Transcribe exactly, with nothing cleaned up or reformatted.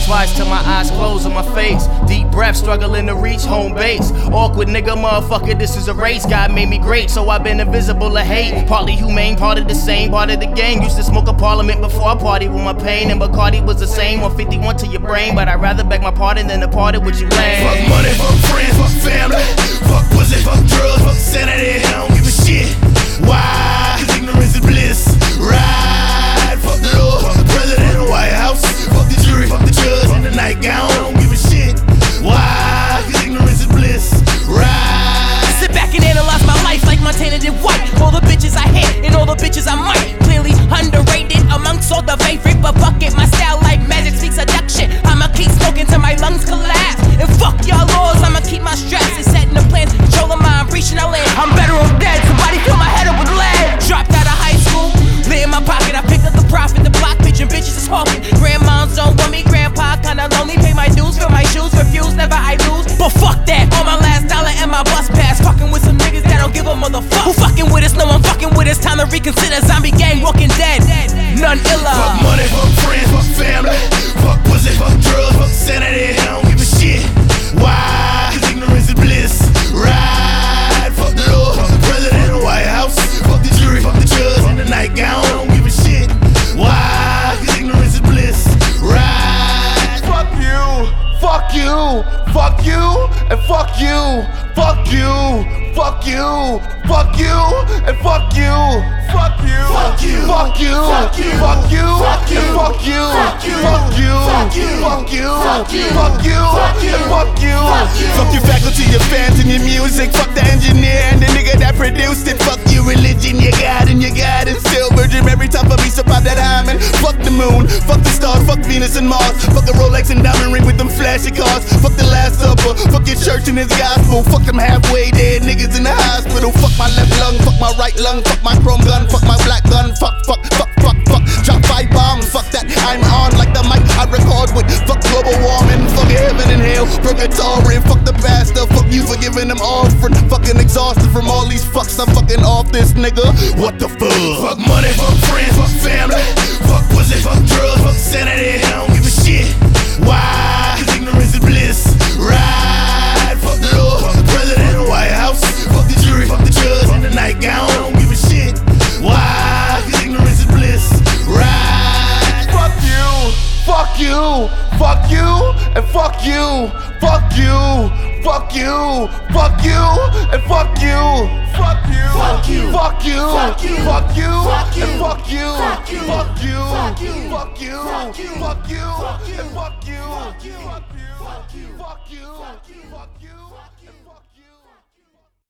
twice till my eyes close on my face. Deep breath, struggling to reach home base. Awkward nigga, motherfucker, this is a race. God made me great, so I've been invisible to hate. Partly humane, part of the same, part of the gang. Used to smoke a parliament before I party with my pain. And Bacardi was the same, one fifty-one to your brain. But I'd rather beg my pardon than to party with you lame. Fuck money, fuck friends, fuck family. Fuck pussy, fuck drugs, fuck sanity. I don't give a shit. Why? Cause ignorance is bliss. Right? Fuck the Lord, fuck the president, the White House. Fuck the jury, fuck the judge, and the nightgown. I don't give a shit. Why? Cause ignorance is bliss. Right? Sit back and analyze my life like Montana did White. All the bitches I hate and all the bitches I might. Clearly underrated amongst all the favorite. But fuck it, my style like magic speaks seduction. I'ma keep smoking till my lungs collapse. And fuck y'all laws, I'ma keep my straps. And setting the plans, controlling my reaching out land. I'm better off dead, somebody fill my head up with lead. Dropped out of high school, lit in my pocket. I picked up the profit, the block pitching bitches is hawking. Grandmoms don't want me, grandpa kinda lonely. Pay my dues, fill my shoes, refuse, never I lose. But fuck that, all my last dollar and my bus pass. Fucking with some niggas that don't give a motherfucker. Who fucking with us? No one fucking with us. Time to reconsider. Zombie gang, walking dead. None iller. Fuck money, fuck friends, fuck family. Fuck pussy, fuck drugs, fuck sanity. I don't give a shit. Why? Cause ignorance is bliss. Right? Fuck the Lord, fuck the president, the White House. Fuck the jury, fuck the judge, and the nightgown. I don't give a shit. Why? Cause ignorance is bliss. Right? Fuck you, fuck you, fuck you, and fuck you. Fuck you, fuck you, fuck you, and fuck you. Fuck you, fuck you, fuck you, fuck you, fuck you, and fuck you. Fuck you, fuck you, fuck you, fuck you, fuck you, and fuck you. Fuck your faculty, your fans, and your music. Fuck the engineer and the nigga that produced it. Fuck your religion, your God and your God and still virgin. Every time for me, so pop that hymen. Fuck the moon, fuck the stars, fuck Venus and Mars. Fuck a Rolex and diamond ring with them flashy cars. Fuck the Last Supper, fuck your church and its gospel. Fuck them halfway dead niggas in the hospital. Fuck my left lung, fuck my right lung, fuck my chrome gun, fuck my black gun. Fuck, fuck, fuck, fuck, fuck. Drop five bombs, fuck that. I'm on like the mic I record with. Fuck global warming, fuck heaven and hell. Purgatory, fuck the pastor. Fuck you for giving them offering. Fucking exhausted from all these fucks. I'm fucking off this nigga. What the fuck? Fuck money, fuck friends, fuck family. Fuck pussy, fuck drugs, fuck sanity. I don't give a shit. Why? Cause ignorance is bliss. Right? Fuck the Lord, fuck the president, the White House. Fuck the jury, fuck the judge, and the nightgown. I don't give a shit. Why? Cause ignorance is bliss. Right? Fuck you, fuck you, fuck you, and fuck you. Fuck you, fuck you, fuck you, and fuck you. Fuck you, fuck you, fuck you, fuck you, fuck you, and fuck you. Fuck you, fuck you, fuck you, fuck you, fuck you, fuck you, and fuck you. Fuck you, fuck you, fuck you, fuck you, fuck you, and fuck you.